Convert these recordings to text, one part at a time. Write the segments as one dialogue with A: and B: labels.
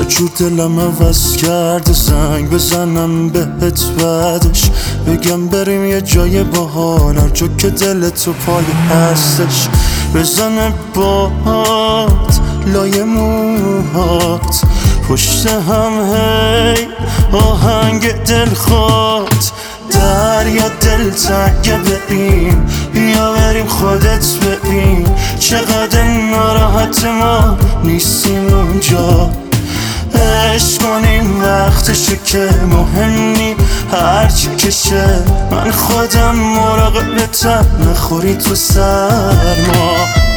A: جور دلم عوض کرده، زنگ بزنم بهت بعدش بگم بریم یه جای باحال، هر جا که دل تو پای هستش بزنه باد لای موهات پشت هم هی آهنگ دل خود دریا دل تنگه بریم بیا بریم خودت ببین چقدر ناراحت ما نیستیم اونجا عشق کنیم وقتشه که مهمی هرچی کشه من خودم مراقبتم نخوری تو سرما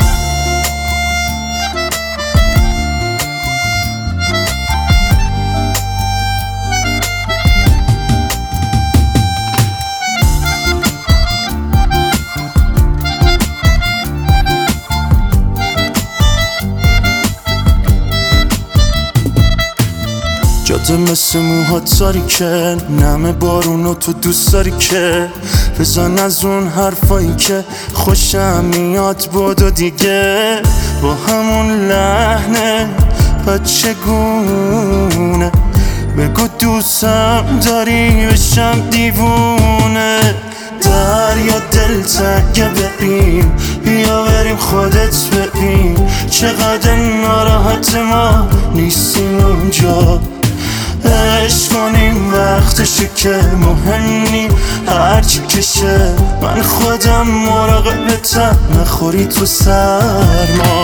A: جاده مثل موهات تاریکه نم بارونو تو دوست داری که بزن از اون حرفایی که خوشم میاد بدو دیگه با همون لحنه بچگونه بگو دوستم داری بشم دیوونه دریا دل تنگه بریم بیا بریم خودت ببین چقدر ناراحت ما نیستیم اونجا عشق کنیم وقتشه که مهمی هرچی کشه من خودم مراقبتم نخوری تو سرما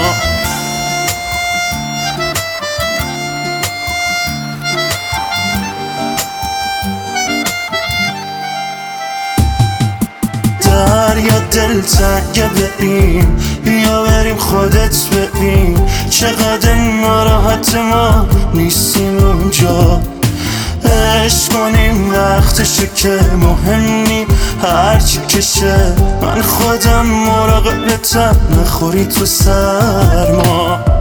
A: دریا دل تنگه بریم بیا بریم خودت ببین چقدر ناراحت ما نیستیم اونجا عشق کنیم وقتشه که مهمی هرچی کشه من خودم مراقبتم نخوری تو سرما